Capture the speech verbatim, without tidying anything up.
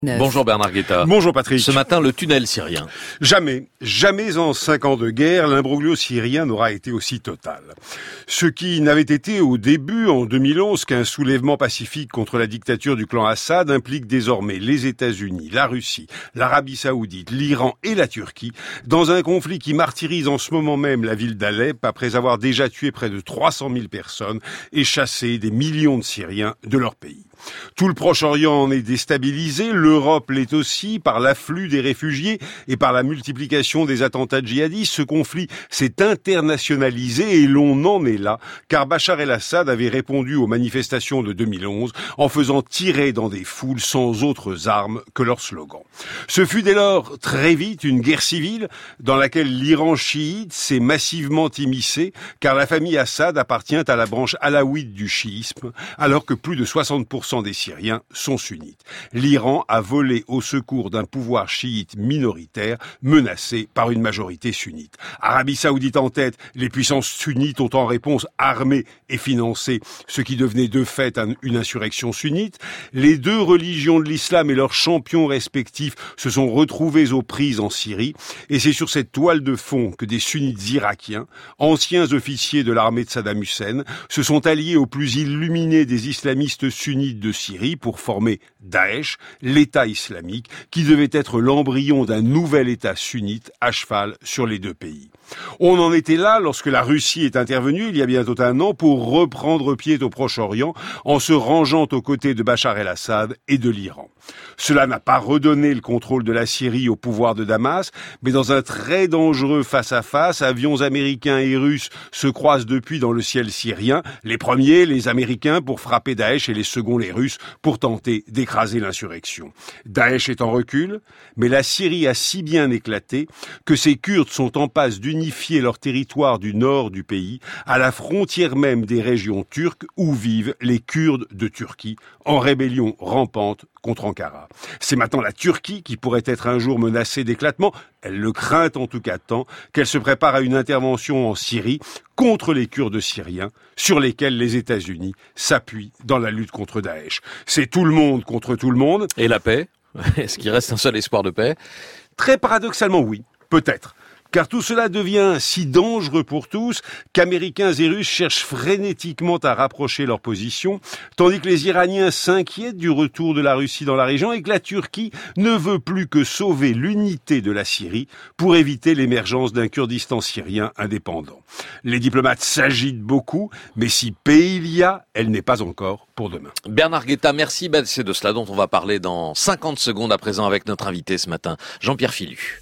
Bonjour Bernard Guetta. Bonjour Patrick. Ce matin, le tunnel syrien. Jamais, jamais en cinq ans de guerre, l'imbroglio syrien n'aura été aussi total. Ce qui n'avait été au début, en deux mille onze, qu'un soulèvement pacifique contre la dictature du clan Assad implique désormais les États-Unis, la Russie, l'Arabie Saoudite, l'Iran et la Turquie dans un conflit qui martyrise en ce moment même la ville d'Alep après avoir déjà tué près de trois cent mille personnes et chassé des millions de Syriens de leur pays. Tout le Proche-Orient en est déstabilisé, l'Europe l'est aussi par l'afflux des réfugiés et par la multiplication des attentats djihadistes. Ce conflit s'est internationalisé et l'on en est là, car Bachar el-Assad avait répondu aux manifestations de deux mille onze en faisant tirer dans des foules sans autres armes que leur slogan. Ce fut dès lors très vite une guerre civile dans laquelle l'Iran chiite s'est massivement immiscé, car la famille Assad appartient à la branche alaouite du chiisme, alors que plus de soixante pour cent des Syriens sont sunnites. L'Iran a volé au secours d'un pouvoir chiite minoritaire menacé par une majorité sunnite. Arabie Saoudite en tête, les puissances sunnites ont en réponse armé et financé ce qui devenait de fait une insurrection sunnite. Les deux religions de l'islam et leurs champions respectifs se sont retrouvés aux prises en Syrie et c'est sur cette toile de fond que des sunnites irakiens, anciens officiers de l'armée de Saddam Hussein, se sont alliés aux plus illuminés des islamistes sunnites de Syrie pour former Daesh, l'État islamique, qui devait être l'embryon d'un nouvel État sunnite à cheval sur les deux pays. On en était là lorsque la Russie est intervenue, il y a bientôt un an, pour reprendre pied au Proche-Orient en se rangeant aux côtés de Bachar el-Assad et de l'Iran. Cela n'a pas redonné le contrôle de la Syrie au pouvoir de Damas, mais dans un très dangereux face-à-face, avions américains et russes se croisent depuis dans le ciel syrien, les premiers, les Américains, pour frapper Daesh et les seconds, les Russes, pour tenter d'écraser l'insurrection. Daesh est en recul, mais la Syrie a si bien éclaté que ces Kurdes sont en passe d'unifier leur territoire du nord du pays à la frontière même des régions turques où vivent les Kurdes de Turquie, en rébellion rampante contre Ankara. C'est maintenant la Turquie qui pourrait être un jour menacée d'éclatement. Elle le craint en tout cas tant qu'elle se prépare à une intervention en Syrie contre les Kurdes syriens sur lesquels les États-Unis s'appuient dans la lutte contre Daesh. C'est tout le monde contre tout le monde. Et la paix? Est-ce qu'il reste un seul espoir de paix? Très paradoxalement, oui. Peut-être. Car tout cela devient si dangereux pour tous qu'Américains et Russes cherchent frénétiquement à rapprocher leurs positions, tandis que les Iraniens s'inquiètent du retour de la Russie dans la région et que la Turquie ne veut plus que sauver l'unité de la Syrie pour éviter l'émergence d'un Kurdistan syrien indépendant. Les diplomates s'agitent beaucoup, mais si paix il y a, elle n'est pas encore pour demain. Bernard Guetta, merci. Ben, c'est de cela dont on va parler dans cinquante secondes à présent avec notre invité ce matin, Jean-Pierre Philu.